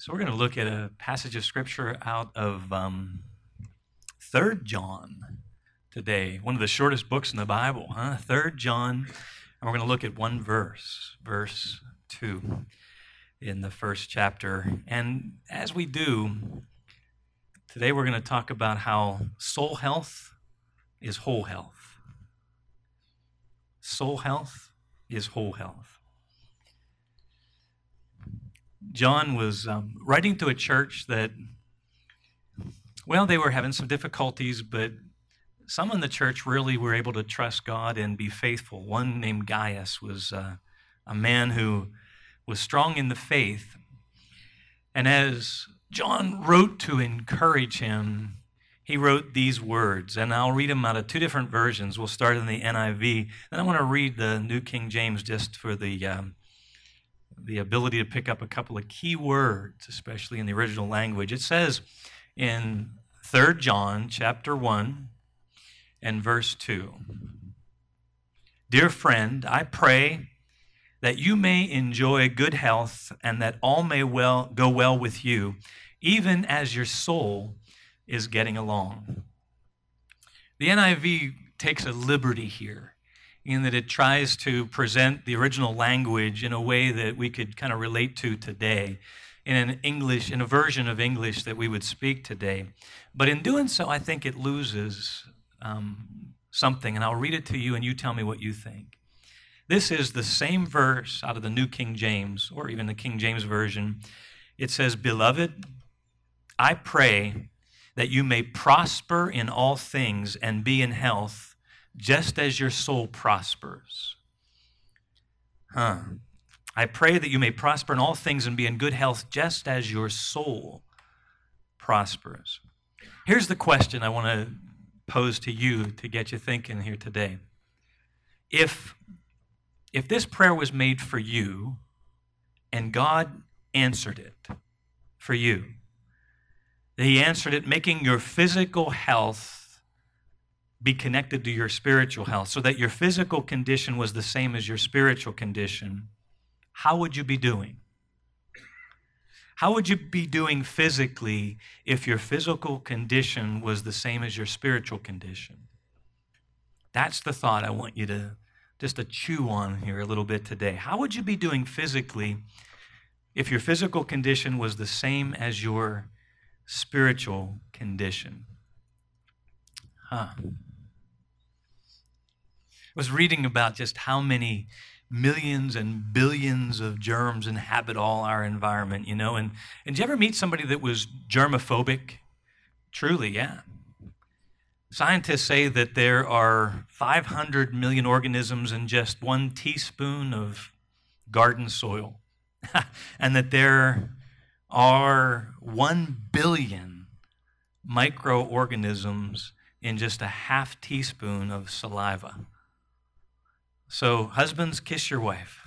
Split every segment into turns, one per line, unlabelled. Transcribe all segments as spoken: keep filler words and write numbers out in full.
So we're going to look at a passage of Scripture out of um, Third John today, one of the shortest books in the Bible, huh? Third John, and we're going to look at one verse, verse two in the first chapter. And as we do, today we're going to talk about how soul health is whole health. Soul health is whole health. John was um, writing to a church that, well, they were having some difficulties, but some in the church really were able to trust God and be faithful. One named Gaius was uh, a man who was strong in the faith. And as John wrote to encourage him, he wrote these words, and I'll read them out of two different versions. We'll start in the N I V, and I want to read the New King James just for the um, the ability to pick up a couple of key words, especially in the original language. It says in Third John chapter one and verse two, "Dear friend, I pray that you may enjoy good health and that all may well go well with you, even as your soul is getting along." The N I V takes a liberty here in that it tries to present the original language in a way that we could kind of relate to today, in an English, in a version of English that we would speak today. But in doing so, I think it loses um, something, and I'll read it to you, and you tell me what you think. This is the same verse out of the New King James, or even the King James Version. It says, "Beloved, I pray that you may prosper in all things and be in health, just as your soul prospers." Huh. I pray that you may prosper in all things and be in good health, just as your soul prospers. Here's the question I want to pose to you to get you thinking here today. If, if this prayer was made for you and God answered it for you, He answered it making your physical health be connected to your spiritual health, so that your physical condition was the same as your spiritual condition, how would you be doing? How would you be doing physically if your physical condition was the same as your spiritual condition? That's the thought I want you to just to chew on here a little bit today. How would you be doing physically if your physical condition was the same as your spiritual condition? Huh. I was reading about just how many millions and billions of germs inhabit all our environment, you know, and, and did you ever meet somebody that was germophobic? Truly, yeah. Scientists say that there are five hundred million organisms in just one teaspoon of garden soil, and that there are one billion microorganisms in just a half teaspoon of saliva. So, husbands, kiss your wife.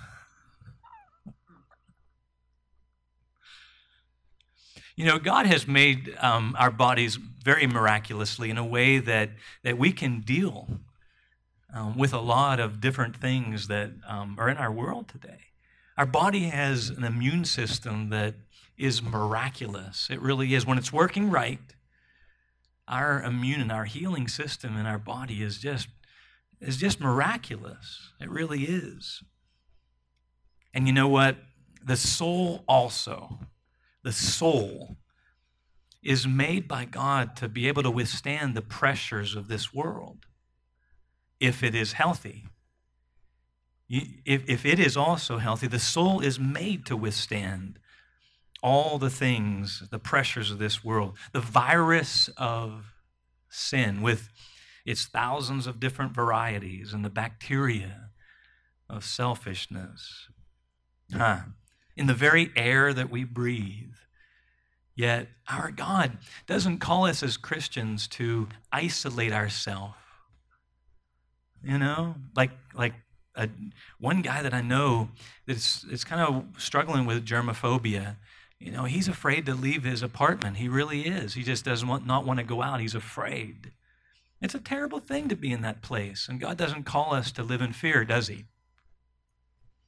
You know, God has made um, our bodies very miraculously in a way that, that we can deal um, with a lot of different things that um, are in our world today. Our body has an immune system that is miraculous. It really is. When it's working right, our immune and our healing system in our body is just is just miraculous. It really is. And you know what? The soul also, the soul is made by God to be able to withstand the pressures of this world if it is healthy. If, if it is also healthy, the soul is made to withstand all the things, the pressures of this world. The virus of sin with its thousands of different varieties and the bacteria of selfishness. Huh. In the very air that we breathe. Yet our God doesn't call us as Christians to isolate ourselves. You know, like like a, one guy that I know that's it's kind of struggling with germophobia. You know, he's afraid to leave his apartment. He really is. He just doesn't want, not want to go out. He's afraid. It's a terrible thing to be in that place, and God doesn't call us to live in fear, does He?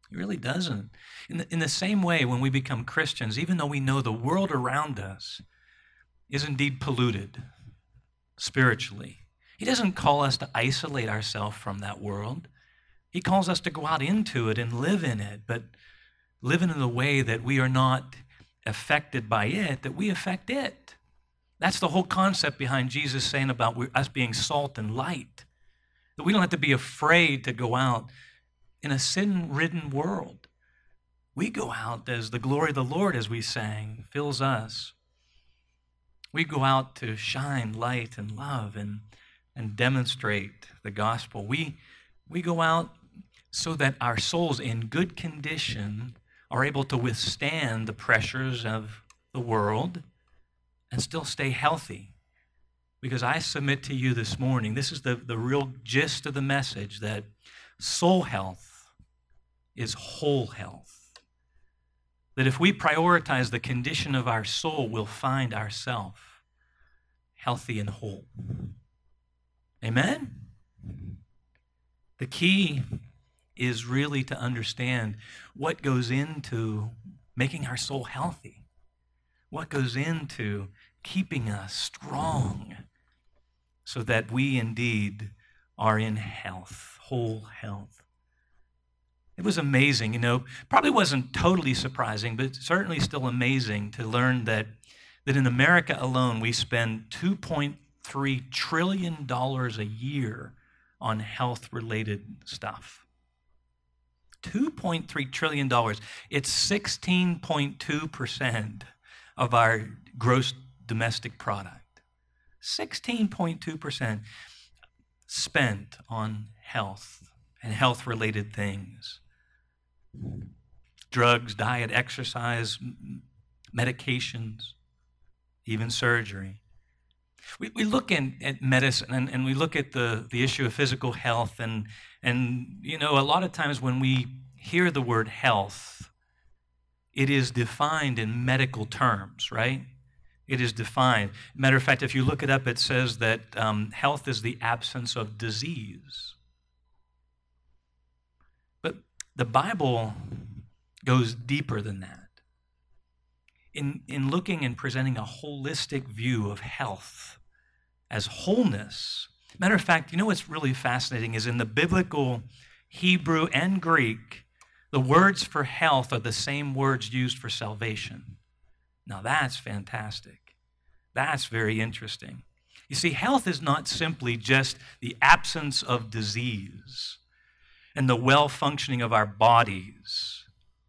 He really doesn't. In the, in the same way, when we become Christians, even though we know the world around us is indeed polluted spiritually, he doesn't call us to isolate ourselves from that world. He calls us to go out into it and live in it, but live in a way that we are not affected by it, that we affect it. That's the whole concept behind Jesus saying about us being salt and light, that we don't have to be afraid to go out in a sin-ridden world. We go out as the glory of the Lord, as we sang, fills us. We go out to shine light and love and, and demonstrate the gospel. We, we go out so that our souls in good condition are able to withstand the pressures of the world and still stay healthy. Because I submit to you this morning, this is the, the real gist of the message, that soul health is whole health. That if we prioritize the condition of our soul, we'll find ourselves healthy and whole. Amen? The key is really to understand what goes into making our soul healthy, what goes into keeping us strong so that we indeed are in health, whole health. It was amazing, you know, probably wasn't totally surprising, but certainly still amazing to learn that, that in America alone, we spend two point three trillion dollars a year on health-related stuff. two point three trillion dollars. It's sixteen point two percent of our gross domestic product. sixteen point two percent spent on health and health-related things. Drugs, diet, exercise, medications, even surgery. We, we look in, at medicine and, and we look at the, the issue of physical health, and, and, you know, a lot of times when we hear the word health, it is defined in medical terms, right? It is defined. Matter of fact, if you look it up, it says that um, health is the absence of disease. But the Bible goes deeper than that. In, in looking and presenting a holistic view of health as wholeness. Matter of fact, you know what's really fascinating is in the biblical Hebrew and Greek, the words for health are the same words used for salvation. Now that's fantastic. That's very interesting. You see, health is not simply just the absence of disease and the well-functioning of our bodies,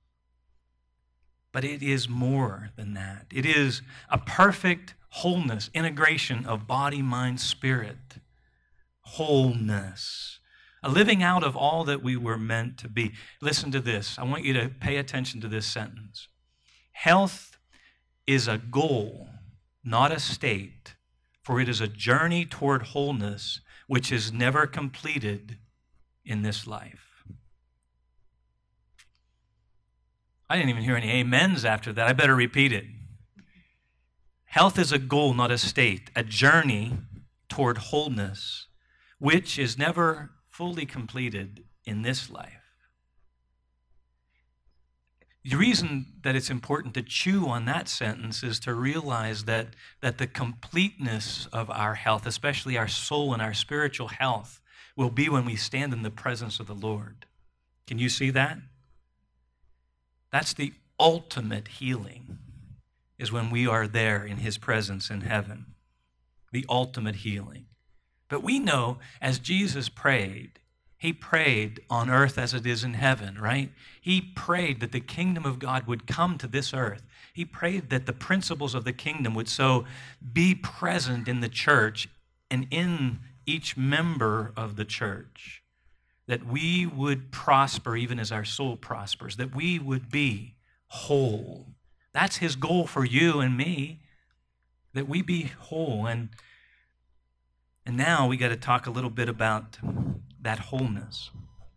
but it is more than that. It is a perfect wholeness, integration of body, mind, spirit. Wholeness. A living out of all that we were meant to be. Listen to this. I want you to pay attention to this sentence. Health is a goal, not a state, for it is a journey toward wholeness which is never completed in this life. I didn't even hear any amens after that. I better repeat it. Health is a goal, not a state, a journey toward wholeness, which is never fully completed in this life. The reason that it's important to chew on that sentence is to realize that, that the completeness of our health, especially our soul and our spiritual health, will be when we stand in the presence of the Lord. Can you see that? That's the ultimate healing, is when we are there in his presence in heaven. The ultimate healing. But we know, as Jesus prayed, he prayed on earth as it is in heaven, right? He prayed that the kingdom of God would come to this earth. He prayed that the principles of the kingdom would so be present in the church and in each member of the church, that we would prosper even as our soul prospers, that we would be whole. That's his goal for you and me, that we be whole. And, and now we got to talk a little bit about that wholeness.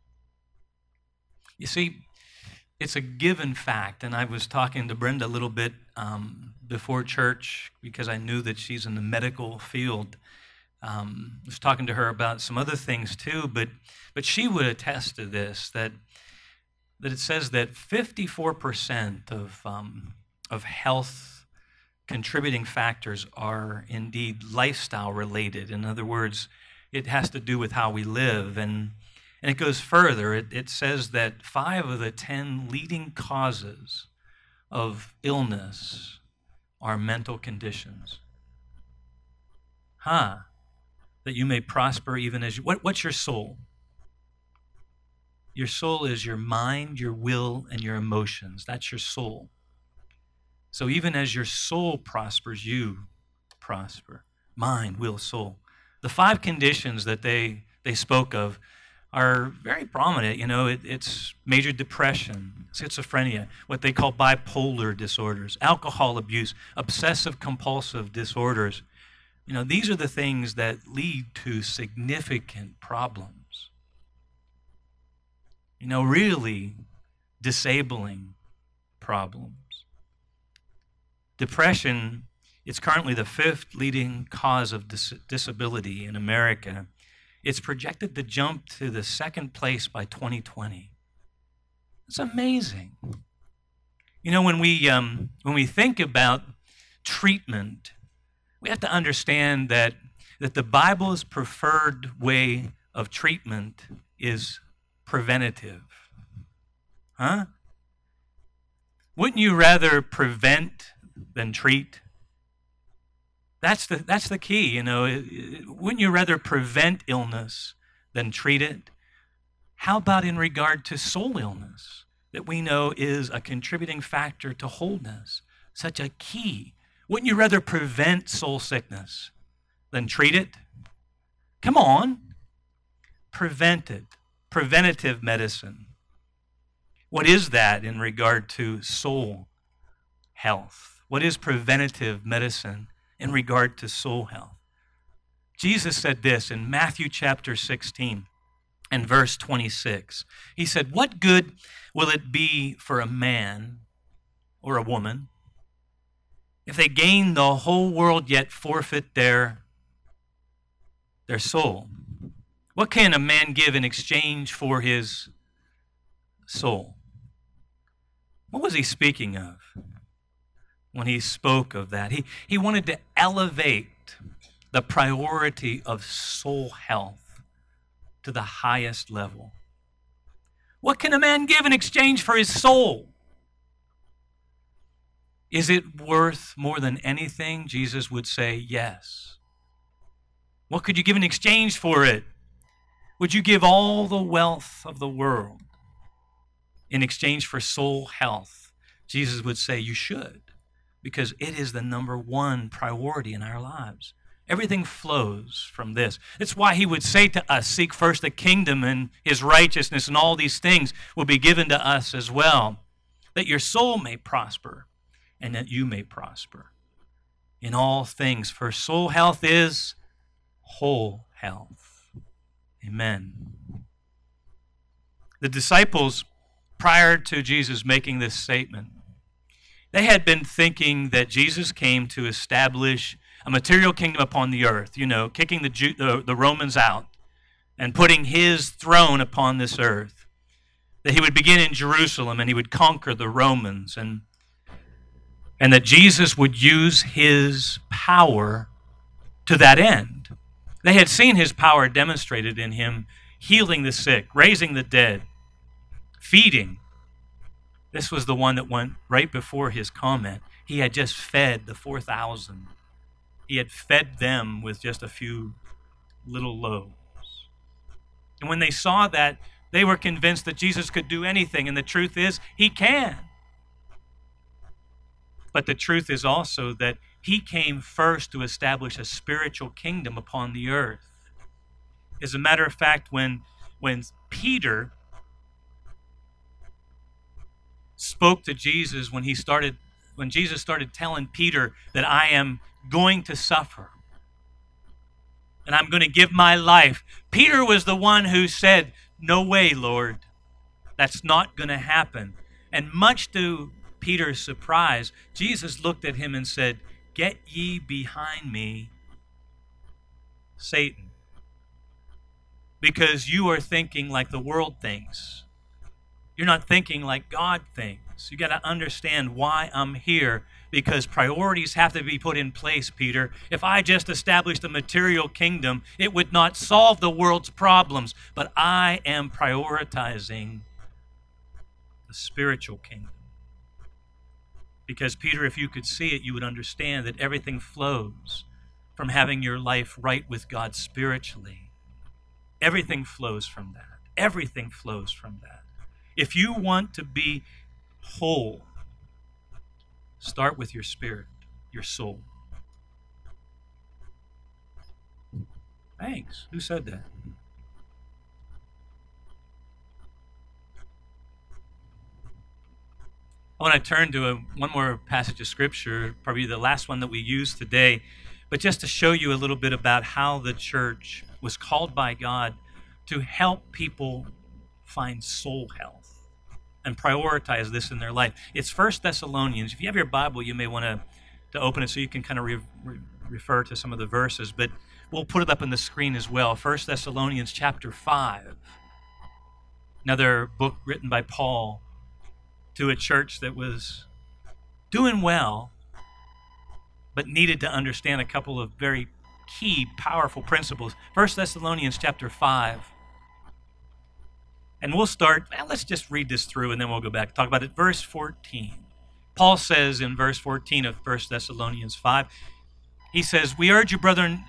You see, it's a given fact, and I was talking to Brenda a little bit um, before church because I knew that she's in the medical field. Um, I was talking to her about some other things too, but but she would attest to this, that that it says that fifty-four percent of, um, of health contributing factors are indeed lifestyle related. In other words, it has to do with how we live. And, and it goes further. It, it says that five of the ten leading causes of illness are mental conditions. Huh? That you may prosper even as you... What, what's your soul? Your soul is your mind, your will, and your emotions. That's your soul. So even as your soul prospers, you prosper. Mind, will, soul. The five conditions that they, they spoke of are very prominent. You know, it, it's major depression, schizophrenia, what they call bipolar disorders, alcohol abuse, obsessive compulsive disorders. You know, these are the things that lead to significant problems. You know, really disabling problems. Depression, it's currently the fifth leading cause of dis- disability in America. It's projected to jump to the second place by twenty twenty. It's amazing. You know, when we um, when we think about treatment, we have to understand that that the Bible's preferred way of treatment is preventative. Huh? Wouldn't you rather prevent than treat? That's the that's the key, you know. It, it, wouldn't you rather prevent illness than treat it? How about in regard to soul illness that we know is a contributing factor to wholeness, such a key? Wouldn't you rather prevent soul sickness than treat it? Come on. Prevent it. Preventative medicine. What is that in regard to soul health? What is preventative medicine in regard to soul health? Jesus said this in Matthew chapter sixteen and verse twenty-six. He said, "What good will it be for a man or a woman if they gain the whole world yet forfeit their, their soul? What can a man give in exchange for his soul?" What was he speaking of when he spoke of that? He, he wanted to elevate the priority of soul health to the highest level. What can a man give in exchange for his soul? Is it worth more than anything? Jesus would say, yes. What could you give in exchange for it? Would you give all the wealth of the world in exchange for soul health? Jesus would say, you should, because it is the number one priority in our lives. Everything flows from this. It's why he would say to us, seek first the kingdom and his righteousness, and all these things will be given to us as well, that your soul may prosper and that you may prosper in all things. For soul health is whole health. Amen. The disciples, prior to Jesus making this statement, they had been thinking that Jesus came to establish a material kingdom upon the earth, you know, kicking the, Jew, the, the Romans out and putting his throne upon this earth. That he would begin in Jerusalem and he would conquer the Romans, and, and that Jesus would use his power to that end. They had seen his power demonstrated in him healing the sick, raising the dead, feeding. This was the one that went right before his comment. He had just fed the four thousand. He had fed them with just a few little loaves. And when they saw that, they were convinced that Jesus could do anything. And the truth is, he can. But the truth is also that he came first to establish a spiritual kingdom upon the earth. As a matter of fact, when, when Peter spoke to Jesus, when he started, when Jesus started telling Peter that I am going to suffer and I'm going to give my life, Peter was the one who said, no way, Lord, that's not going to happen. And much to Peter's surprise, Jesus looked at him and said, get ye behind me, Satan, because you are thinking like the world thinks. You're not thinking like God thinks. You got to understand why I'm here, because priorities have to be put in place, Peter. If I just established a material kingdom, it would not solve the world's problems. But I am prioritizing the spiritual kingdom. Because, Peter, if you could see it, you would understand that everything flows from having your life right with God spiritually. Everything flows from that. Everything flows from that. If you want to be whole, start with your spirit, your soul. Thanks. Who said that? I want to turn to a, one more passage of Scripture, probably the last one that we use today, but just to show you a little bit about how the church was called by God to help people find soul health and prioritize this in their life. It's First Thessalonians. If you have your Bible, you may want to, to open it so you can kind of re, re, refer to some of the verses, but we'll put it up on the screen as well. First Thessalonians chapter five, another book written by Paul to a church that was doing well, but needed to understand a couple of very key, powerful principles. First Thessalonians chapter five. And we'll start, well, let's just read this through and then we'll go back and talk about it. Verse fourteen. Paul says in verse fourteen of First Thessalonians five, he says, we urge you, brethren,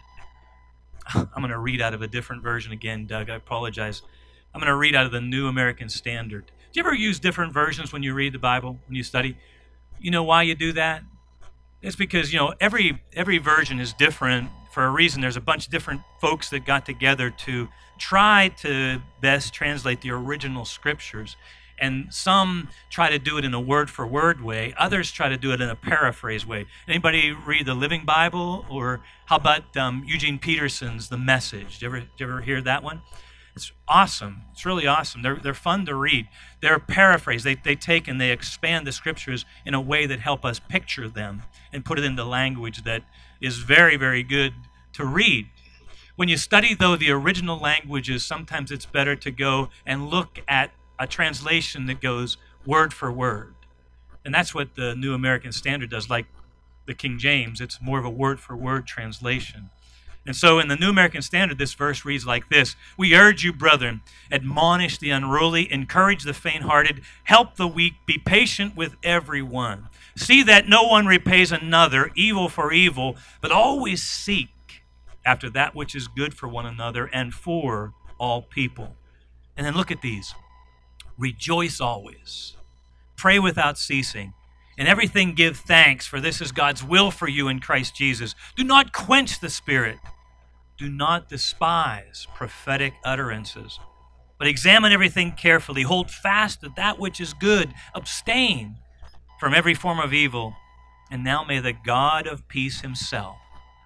I'm going to read out of a different version again, Doug, I apologize. I'm going to read out of the New American Standard. Do you ever use different versions when you read the Bible, when you study? You know why you do that? It's because, you know, every every version is different for a reason. There's a bunch of different folks that got together to try to best translate the original scriptures. And some try to do it in a word-for-word way. Others try to do it in a paraphrase way. Anybody read the Living Bible? Or how about um, Eugene Peterson's The Message? Did you ever, did you ever hear that one? It's awesome. It's really awesome. They're they're fun to read. They're paraphrased. They they take and they expand the scriptures in a way that help us picture them and put it into language that is very, very good to read. When you study, though, the original languages, sometimes it's better to go and look at a translation that goes word for word. And that's what the New American Standard does, like the King James. It's more of a word for word translation. And so in the New American Standard, this verse reads like this: we urge you, brethren, admonish the unruly, encourage the faint-hearted, help the weak, be patient with everyone. See that no one repays another evil for evil, but always seek after that which is good for one another and for all people. And then look at these. Rejoice always. Pray without ceasing. In everything give thanks, for this is God's will for you in Christ Jesus. Do not quench the Spirit. Do not despise prophetic utterances, but examine everything carefully. Hold fast to that which is good. Abstain from every form of evil. And now may the God of peace himself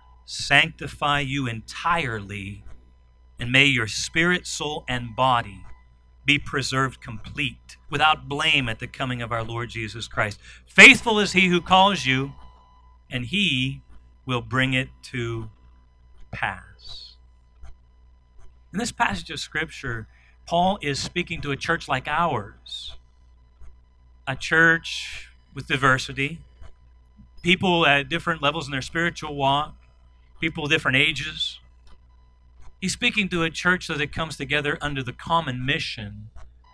sanctify you entirely, and may your spirit, soul, and body be preserved complete, without blame at the coming of our Lord Jesus Christ. Faithful is he who calls you, and he will bring it to pass. In this passage of Scripture, Paul is speaking to a church like ours, a church with diversity, people at different levels in their spiritual walk, people of different ages. He's speaking to a church that it comes together under the common mission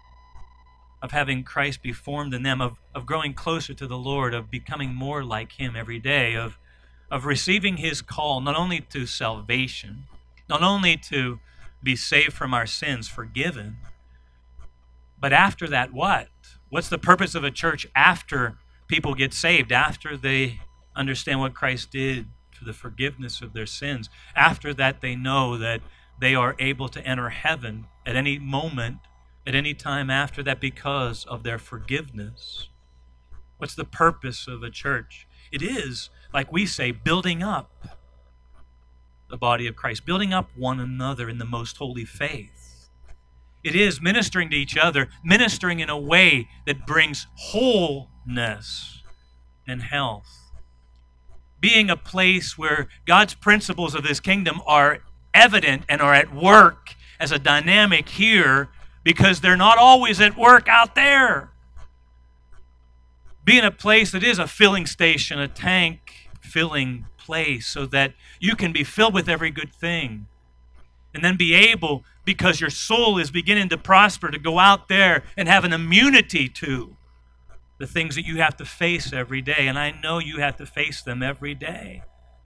of having Christ be formed in them, of, of growing closer to the Lord, of becoming more like him every day, of, of receiving his call not only to salvation, not only to be saved from our sins, forgiven, but after that, what? What's the purpose of a church after people get saved, after they understand what Christ did for the forgiveness of their sins? After that, they know that they are able to enter heaven at any moment, at any time after that, because of their forgiveness. What's the purpose of a church? It is, like we say, building up the body of Christ, building up one another in the most holy faith. It is ministering to each other, ministering in a way that brings wholeness and health. Being a place where God's principles of this kingdom are evident and are at work as a dynamic here because they're not always at work out there. Be in a place that is a filling station, a tank filling place, so that you can be filled with every good thing. And then be able, because your soul is beginning to prosper, to go out there and have an immunity to the things that you have to face every day. And I know you have to face them every day.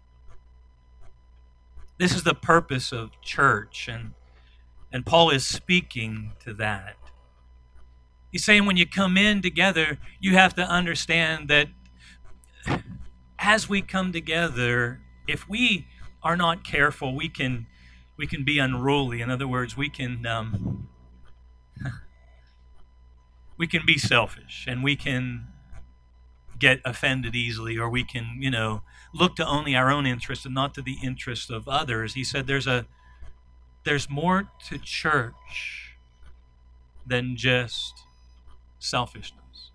This is the purpose of church, and, and Paul is speaking to that. He's saying when you come in together, you have to understand that as we come together, if we are not careful, we can we can be unruly. In other words, we can um, we can be selfish, and we can get offended easily, or we can, you know, look to only our own interest and not to the interest of others. He said there's a there's more to church than just selfishness.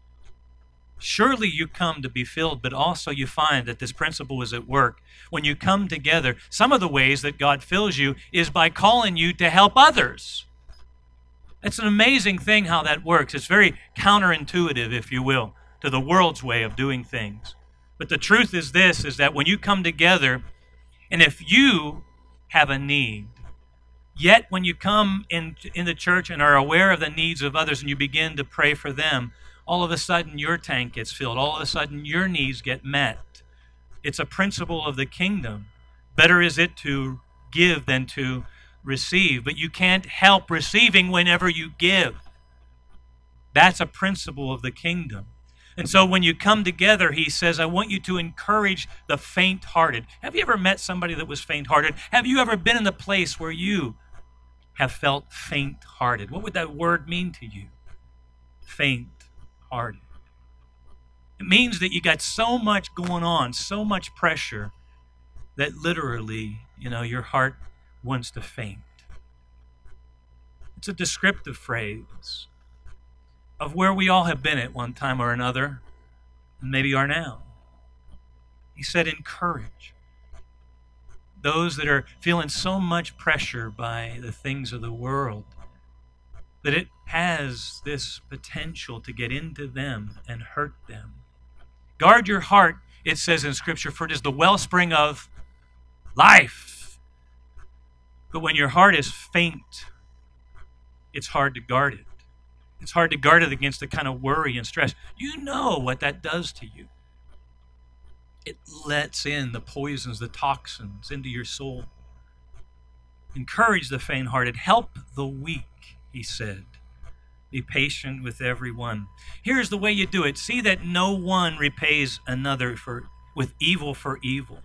Surely you come to be filled, but also you find that this principle is at work. When you come together, some of the ways that God fills you is by calling you to help others. It's an amazing thing how that works. It's very counterintuitive, if you will, to the world's way of doing things. But the truth is this, is that when you come together, and if you have a need, yet when you come in, in the church and are aware of the needs of others and you begin to pray for them, all of a sudden your tank gets filled. All of a sudden your needs get met. It's a principle of the kingdom. Better is it to give than to receive, but you can't help receiving whenever you give. That's a principle of the kingdom. And so when you come together, he says, I want you to encourage the faint-hearted. Have you ever met somebody that was faint-hearted? Have you ever been in a place where you have felt faint-hearted? What would that word mean to you? Faint-hearted. It means that you got so much going on, so much pressure, that literally, you know, your heart wants to faint. It's a descriptive phrase of where we all have been at one time or another, and maybe are now. He said, encourage those that are feeling so much pressure by the things of the world that it has this potential to get into them and hurt them. Guard your heart, it says in Scripture, for it is the wellspring of life. But when your heart is faint, it's hard to guard it. It's hard to guard it against the kind of worry and stress. You know what that does to you. It lets in the poisons, the toxins into your soul. Encourage the faint-hearted. Help the weak, he said. Be patient with everyone. Here's the way you do it. See that no one repays another for with evil for evil.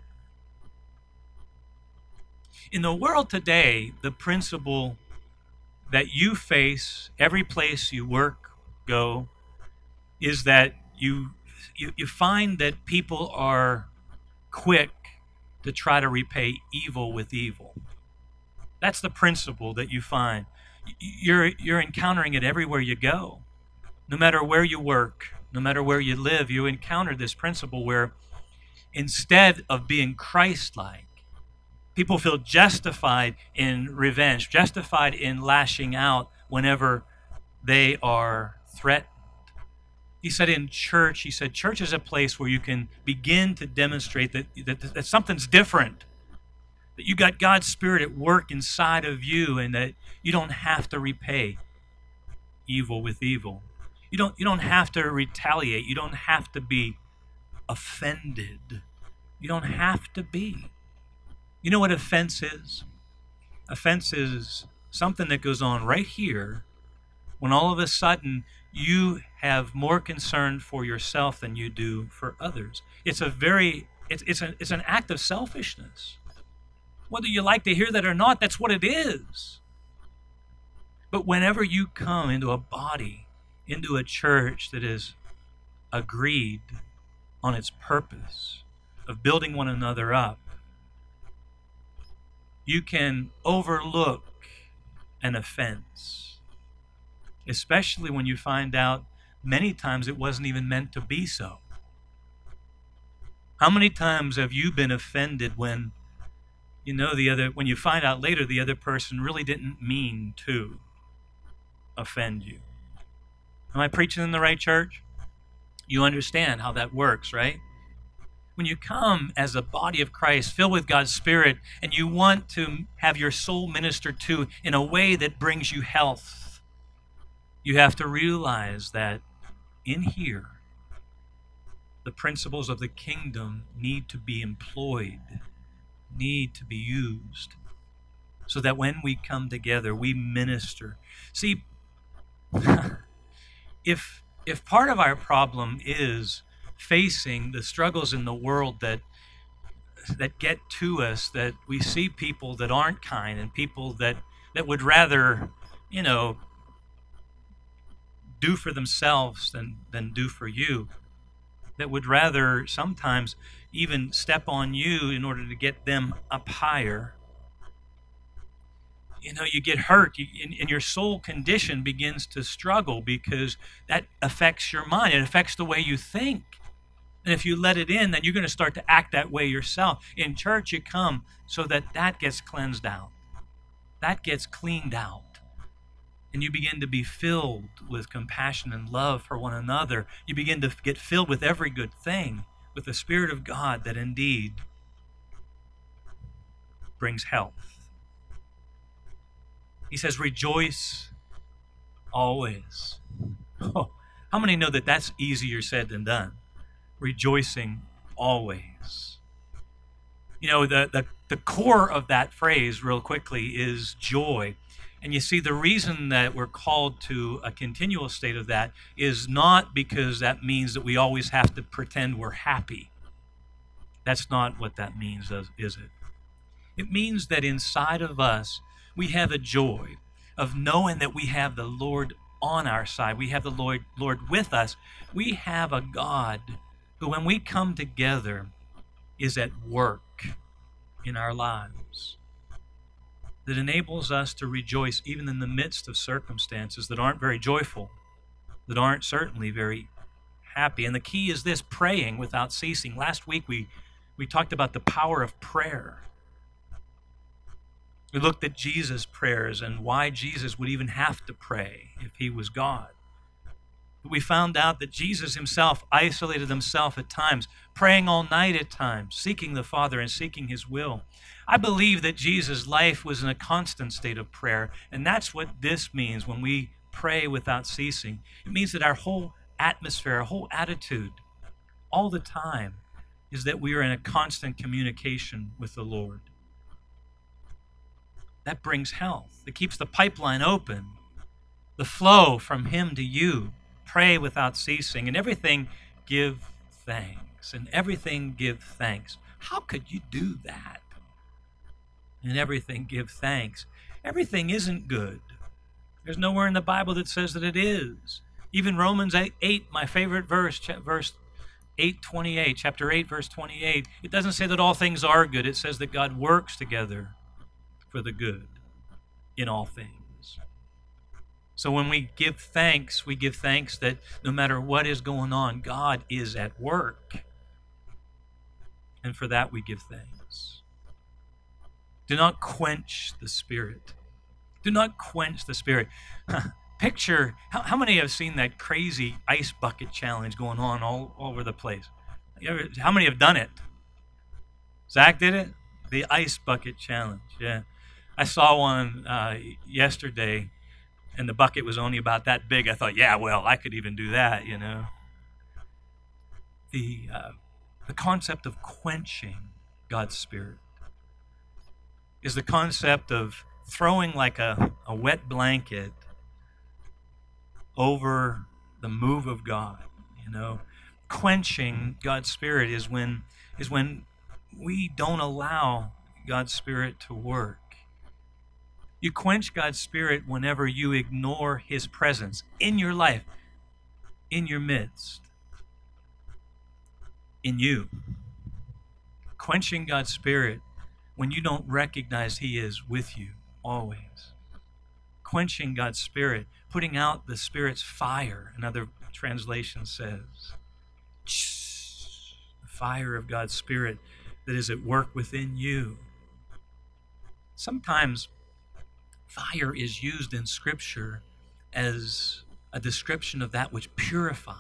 In the world today, the principle that you face every place you work, go, is that you, you you find that people are quick to try to repay evil with evil. That's the principle that you find. You're you're encountering it everywhere you go. No matter where you work, no matter where you live, you encounter this principle where instead of being Christ-like, people feel justified in revenge, justified in lashing out whenever they are threatened. He said in church, he said, church is a place where you can begin to demonstrate that, that, that something's different, that you got God's Spirit at work inside of you, and that you don't have to repay evil with evil. You don't, you don't have to retaliate. You don't have to be offended. You don't have to be. You know what offense is? Offense is something that goes on right here when all of a sudden you have more concern for yourself than you do for others. It's a very, it's, it's, a, it's an act of selfishness. Whether you like to hear that or not, that's what it is. But whenever you come into a body, into a church that is agreed on its purpose of building one another up, you can overlook an offense, especially when you find out many times it wasn't even meant to be so. How many times have you been offended when you know the other, when you find out later the other person really didn't mean to? offend you. Am I preaching in the right church? You understand how that works, right? When you come as a body of Christ, filled with God's Spirit, and you want to have your soul ministered to in a way that brings you health, you have to realize that in here, the principles of the kingdom need to be employed, need to be used, so that when we come together, we minister. See, if if part of our problem is facing the struggles in the world that that get to us, that we see people that aren't kind and people that, that would rather, you know, do for themselves than, than do for you, that would rather sometimes even step on you in order to get them up higher. You know, you get hurt, you, and, and your soul condition begins to struggle because that affects your mind. It affects the way you think. And if you let it in, then you're going to start to act that way yourself. In church, you come so that that gets cleansed out. That gets cleaned out. And you begin to be filled with compassion and love for one another. You begin to get filled with every good thing, with the Spirit of God that indeed brings health. He says, rejoice always. Oh, how many know that that's easier said than done? Rejoicing always. You know, the, the, the core of that phrase, real quickly, is joy. And you see, the reason that we're called to a continual state of that is not because that means that we always have to pretend we're happy. That's not what that means, is it? It means that inside of us, we have a joy of knowing that we have the Lord on our side. We have the Lord, Lord with us. We have a God who, when we come together, is at work in our lives, that enables us to rejoice even in the midst of circumstances that aren't very joyful, that aren't certainly very happy. And the key is this: praying without ceasing. Last week we, we talked about the power of prayer. We looked at Jesus' prayers and why Jesus would even have to pray if he was God. But we found out that Jesus himself isolated himself at times, praying all night at times, seeking the Father and seeking his will. I believe that Jesus' life was in a constant state of prayer, and that's what this means when we pray without ceasing. It means that our whole atmosphere, our whole attitude, all the time, is that we are in a constant communication with the Lord. That brings health. It keeps the pipeline open, the flow from him to you. Pray without ceasing. And everything give thanks. And everything give thanks. How could you do that? And everything give thanks. Everything isn't good. There's nowhere in the Bible that says that it is. Even Romans eight, my favorite verse, verse eight twenty-eight, chapter eight, verse twenty-eight, it doesn't say that all things are good. It says that God works together for the good in all things. So when we give thanks, we give thanks that no matter what is going on, God is at work. And for that we give thanks. Do not quench the Spirit. Do not quench the Spirit. Picture, how, how many have seen that crazy ice bucket challenge going on all, all over the place? You ever, how many have done it? Zach did it? The ice bucket challenge, yeah. I saw one uh, yesterday, and the bucket was only about that big. I thought, yeah, well, I could even do that, you know. The, uh, the concept of quenching God's Spirit is the concept of throwing like a, a wet blanket over the move of God, you know. Quenching God's Spirit is when is when we don't allow God's Spirit to work. You quench God's Spirit whenever you ignore his presence in your life, in your midst, in you. Quenching God's Spirit when you don't recognize he is with you always. Quenching God's Spirit, putting out the Spirit's fire, another translation says. The fire of God's Spirit that is at work within you. Sometimes fire is used in Scripture as a description of that which purifies.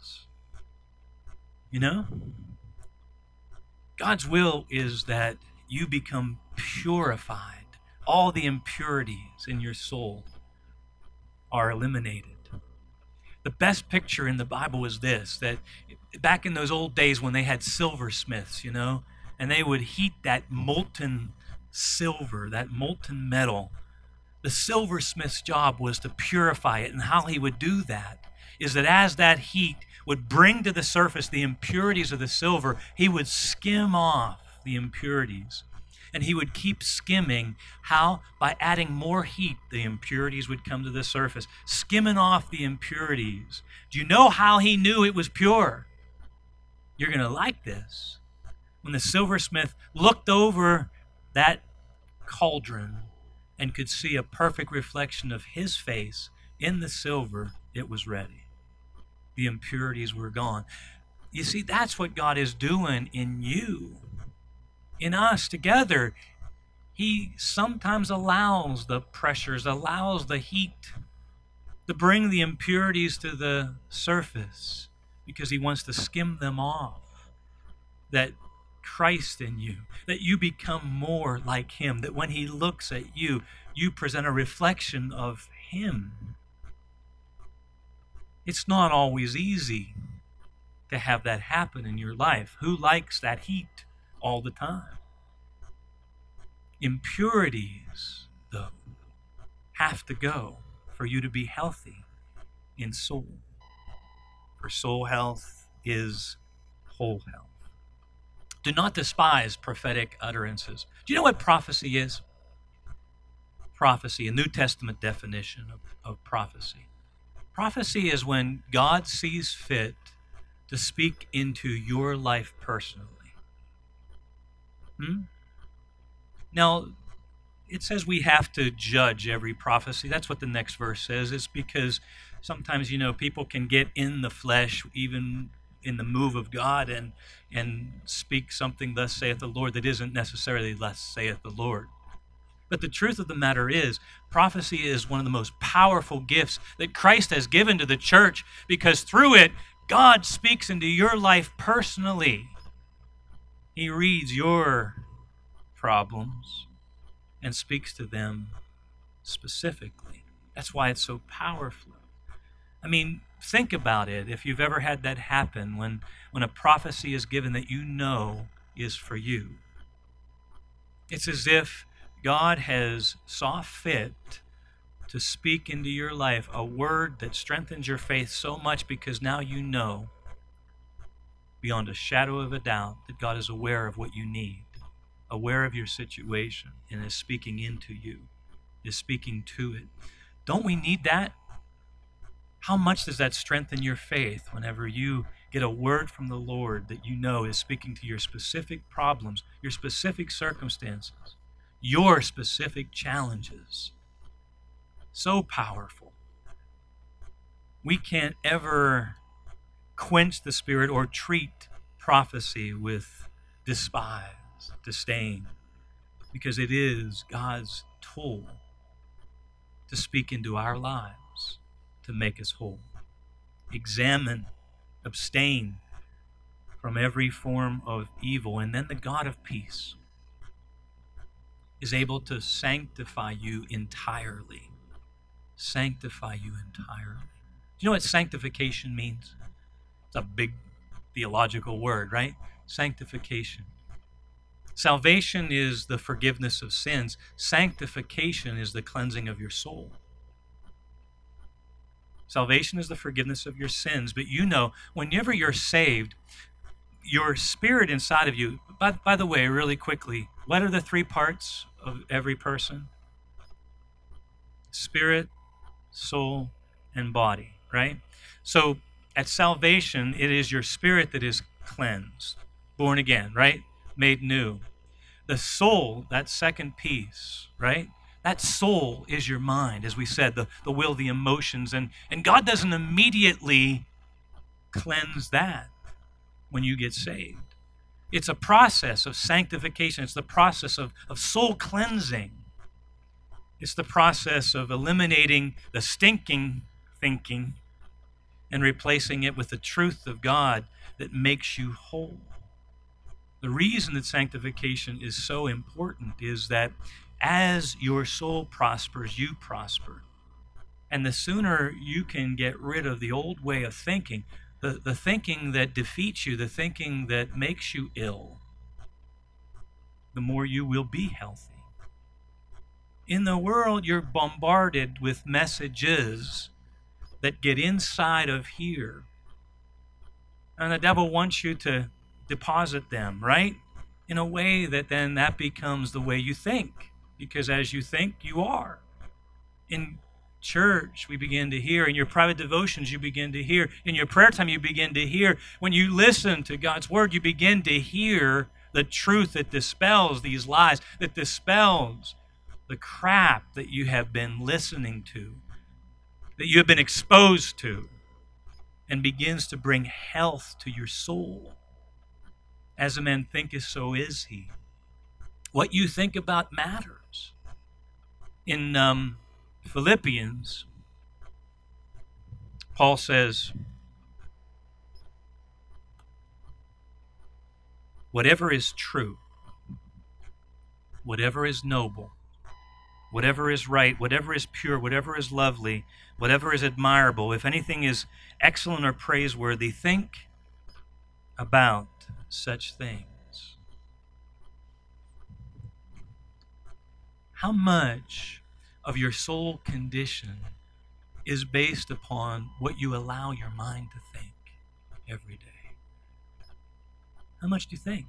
You know? God's will is that you become purified. All the impurities in your soul are eliminated. The best picture in the Bible is this, that back in those old days when they had silversmiths, you know, and they would heat that molten silver, that molten metal, the silversmith's job was to purify it. And how he would do that is that as that heat would bring to the surface the impurities of the silver, he would skim off the impurities. And he would keep skimming. How? By adding more heat, the impurities would come to the surface, skimming off the impurities. Do you know how he knew it was pure? You're going to like this. When the silversmith looked over that cauldron and could see a perfect reflection of his face in the silver, it was ready. The impurities were gone. You see, that's what God is doing in you, in us together. He sometimes allows the pressures, allows the heat to bring the impurities to the surface because he wants to skim them off. That Christ in you, that you become more like him, that when he looks at you, you present a reflection of him. It's not always easy to have that happen in your life. Who likes that heat all the time? Impurities, though, have to go for you to be healthy in soul. For soul health is whole health. Do not despise prophetic utterances. Do you know what prophecy is? Prophecy, a New Testament definition of, of prophecy. Prophecy is when God sees fit to speak into your life personally. Hmm? Now, it says we have to judge every prophecy. That's what the next verse says. It's because sometimes, you know, people can get in the flesh, even in the move of God, and and speak something, thus saith the Lord, that isn't necessarily thus saith the Lord. But the truth of the matter is, prophecy is one of the most powerful gifts that Christ has given to the church, because through it, God speaks into your life personally. He reads your problems and speaks to them specifically. That's why it's so powerful. I mean, think about it. If you've ever had that happen, when, when a prophecy is given that you know is for you, it's as if God has saw fit to speak into your life a word that strengthens your faith so much, because now you know beyond a shadow of a doubt that God is aware of what you need, aware of your situation, and is speaking into you, is speaking to it. Don't we need that? How much does that strengthen your faith whenever you get a word from the Lord that you know is speaking to your specific problems, your specific circumstances, your specific challenges? So powerful. We can't ever quench the Spirit or treat prophecy with despise, disdain, because it is God's tool to speak into our lives, to make us whole. Examine, abstain from every form of evil, and then the God of peace is able to sanctify you entirely. Sanctify you entirely. Do you know what sanctification means? It's a big theological word, right? Sanctification. Salvation is the forgiveness of sins. Sanctification is the cleansing of your soul. Salvation is the forgiveness of your sins. But you know, whenever you're saved, your spirit inside of you, by, by the way, really quickly, what are the three parts of every person? Spirit, soul, and body, right? So at salvation, it is your spirit that is cleansed, born again, right? Made new. The soul, that second piece, right? That soul is your mind, as we said, the, the will, the emotions, and, and God doesn't immediately cleanse that when you get saved. It's a process of sanctification. It's the process of, of soul cleansing. It's the process of eliminating the stinking thinking and replacing it with the truth of God that makes you whole. The reason that sanctification is so important is that as your soul prospers, you prosper. And the sooner you can get rid of the old way of thinking, the, the thinking that defeats you, the thinking that makes you ill, the more you will be healthy. In the world, you're bombarded with messages that get inside of here. And the devil wants you to deposit them, right? In a way that then that becomes the way you think. Because as you think, you are. In church, we begin to hear. In your private devotions, you begin to hear. In your prayer time, you begin to hear. When you listen to God's word, you begin to hear the truth that dispels these lies, that dispels the crap that you have been listening to, that you have been exposed to, and begins to bring health to your soul. As a man thinketh, so is he. What you think about matters. In um, Philippians, Paul says, whatever is true, whatever is noble, whatever is right, whatever is pure, whatever is lovely, whatever is admirable, if anything is excellent or praiseworthy, think about such things. How much of your soul condition is based upon what you allow your mind to think every day? How much do you think?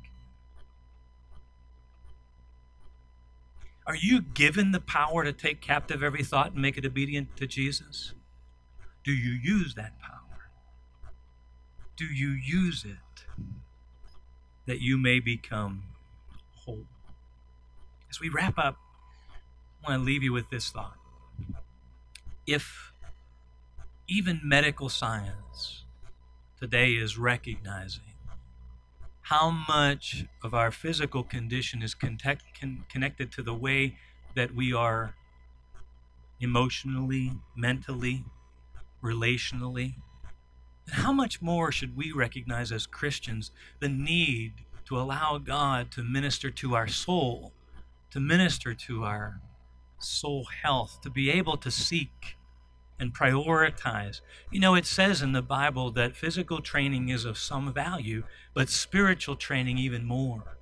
Are you given the power to take captive every thought and make it obedient to Jesus? Do you use that power? Do you use it that you may become whole? As we wrap up, I want to leave you with this thought. If even medical science today is recognizing how much of our physical condition is connect, con, connected to the way that we are emotionally, mentally, relationally, how much more should we recognize as Christians the need to allow God to minister to our soul, to minister to our soul health, to be able to seek and prioritize. You know, it says in the Bible that physical training is of some value, but spiritual training even more.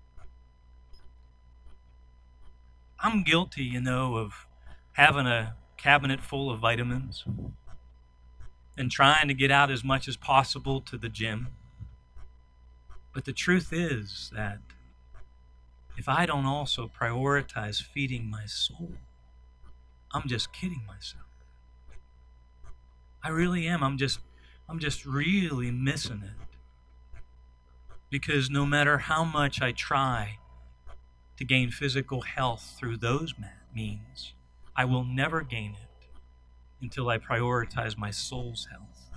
I'm guilty, you know, of having a cabinet full of vitamins and trying to get out as much as possible to the gym. But the truth is that if I don't also prioritize feeding my soul, I'm just kidding myself. I really am. I'm just I'm just really missing it. Because no matter how much I try to gain physical health through those means, I will never gain it until I prioritize my soul's health.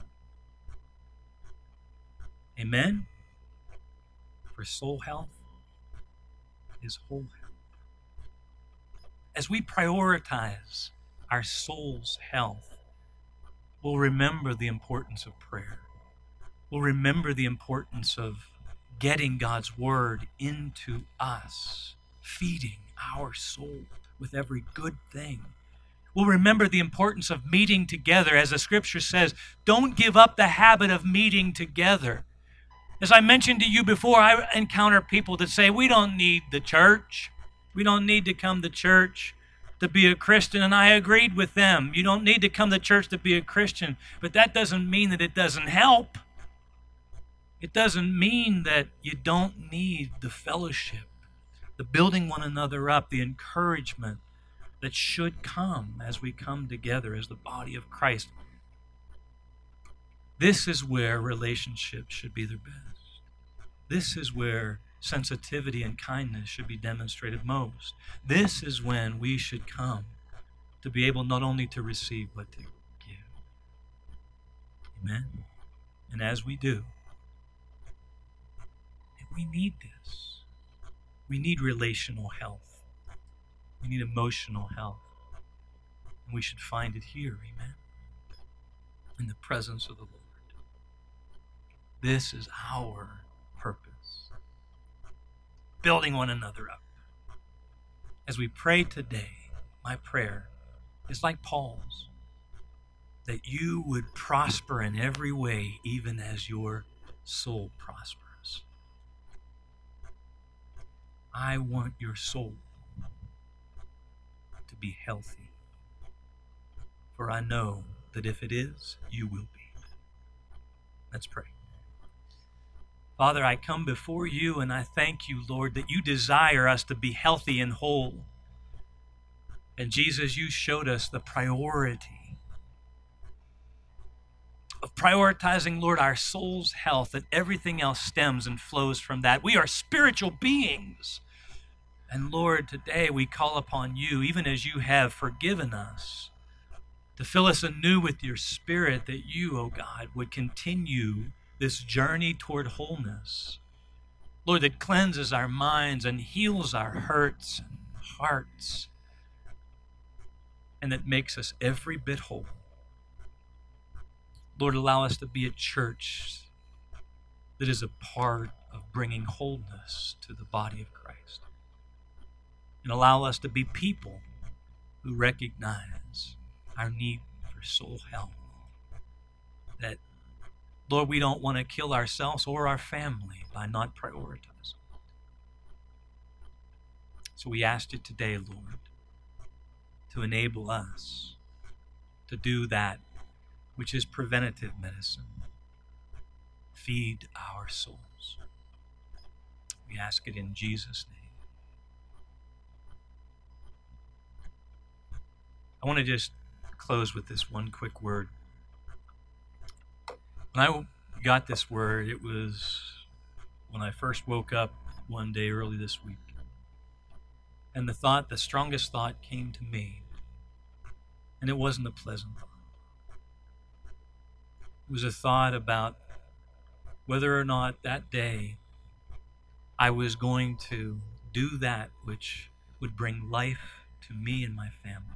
Amen? For soul health is whole health. As we prioritize our soul's health, we'll remember the importance of prayer. We'll remember the importance of getting God's word into us, feeding our soul with every good thing. We'll remember the importance of meeting together. As the scripture says, don't give up the habit of meeting together. As I mentioned to you before, I encounter people that say, we don't need the church. We don't need to come to church to be a Christian, and I agreed with them. You don't need to come to church to be a Christian, but that doesn't mean that it doesn't help. It doesn't mean that you don't need the fellowship, the building one another up, the encouragement that should come as we come together as the body of Christ. This is where relationships should be their best. This is where sensitivity and kindness should be demonstrated most. This is when we should come to be able not only to receive, but to give. Amen? And as we do, we need this. We need relational health. We need emotional health. And we should find it here, amen, in the presence of the Lord. This is our purpose, building one another up. As we pray today, my prayer is like Paul's, that you would prosper in every way, even as your soul prospers. I want your soul to be healthy, for I know that if it is, you will be. Let's pray. Father, I come before you and I thank you, Lord, that you desire us to be healthy and whole. And Jesus, you showed us the priority of prioritizing, Lord, our soul's health, and everything else stems and flows from that. We are spiritual beings. And Lord, today we call upon you, even as you have forgiven us, to fill us anew with your Spirit, that you, oh God, would continue this journey toward wholeness. Lord, that cleanses our minds and heals our hurts and hearts, and that makes us every bit whole. Lord, allow us to be a church that is a part of bringing wholeness to the body of Christ. And allow us to be people who recognize our need for soul health. That, Lord, we don't want to kill ourselves or our family by not prioritizing. So we ask you today, Lord, to enable us to do that which is preventative medicine. Feed our souls. We ask it in Jesus' name. I want to just close with this one quick word. When I got this word, it was when I first woke up one day early this week. And the thought, the strongest thought came to me. And it wasn't a pleasant thought. It was a thought about whether or not that day I was going to do that which would bring life to me and my family.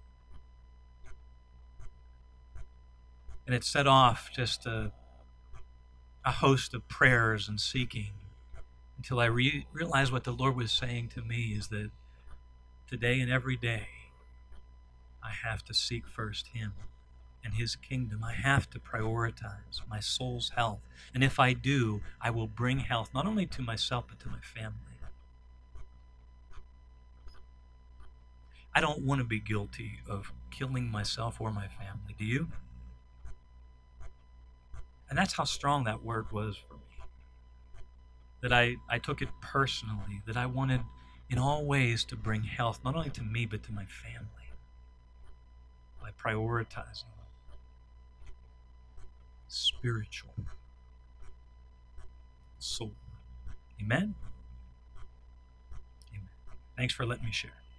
And it set off just a, a host of prayers and seeking until I re- realized what the Lord was saying to me is that today and every day I have to seek first Him and His kingdom. I have to prioritize my soul's health. And if I do, I will bring health not only to myself but to my family. I don't want to be guilty of killing myself or my family. Do you? And that's how strong that word was for me. That I, I took it personally, that I wanted in all ways to bring health, not only to me, but to my family, by prioritizing spiritual soul. Amen? Amen. Thanks for letting me share.